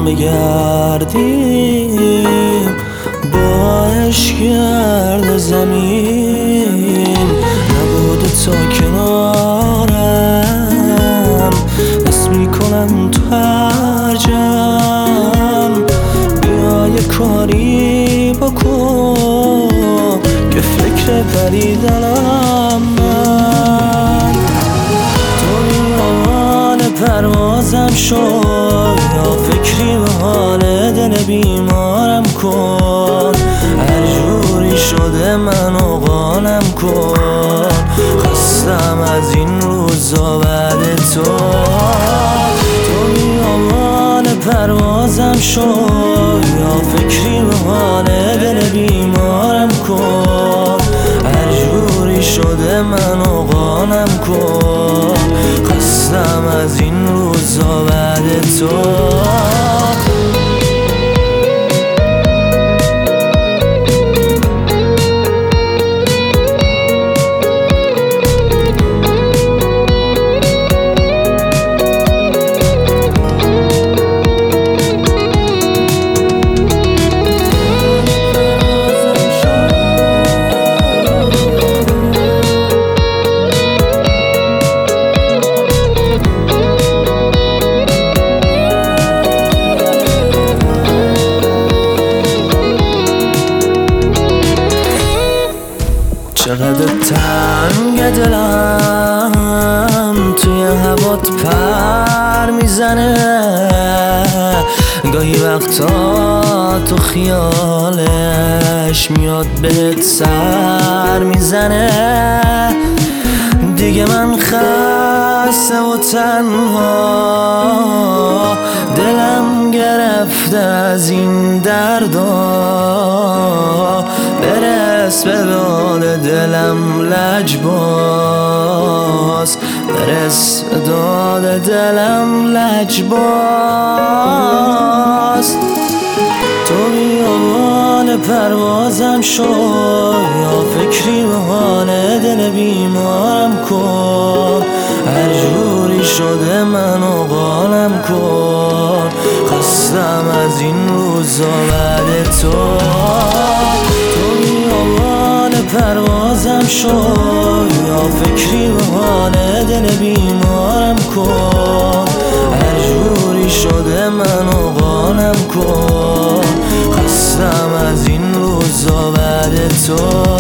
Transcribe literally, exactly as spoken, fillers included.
هم بگردیم با عشق گرد زمین. نبوده تا کنارم حس میکنم تو هر جم. بیا یه کاری بکن که فکر پریدنم من. تو میان پروازم شو یا فکری به حال دل بیمارم کن. هر جوری شده منو قانم کن. خستم از این روزا بعد تو. تو میان پروازم شو یا فکری به حال دل بیمارم کن. هر جوری شده منو قانم کن. خستم از این روزا بعد تو. چقدر تنگ دلم توی هوات پر میزنه. گاهی وقتا تو خیالش میاد بهت سر میزنه. دیگه من خسته و تنها دلم گرفته از این دردا. برس به داد دلم لجباز. برس به داد دلم لجباز. تو بیان پروازم شو یا فکری به حال دل بیمارم کن. هر جوری شده منو قانم کن. خستم از این روزا بعد تو. تو بیان پروازم شو یا فکری به حال دل بیمارم کن. هر جوری شده منو قانم کن. خستم از این روزا بعد تو.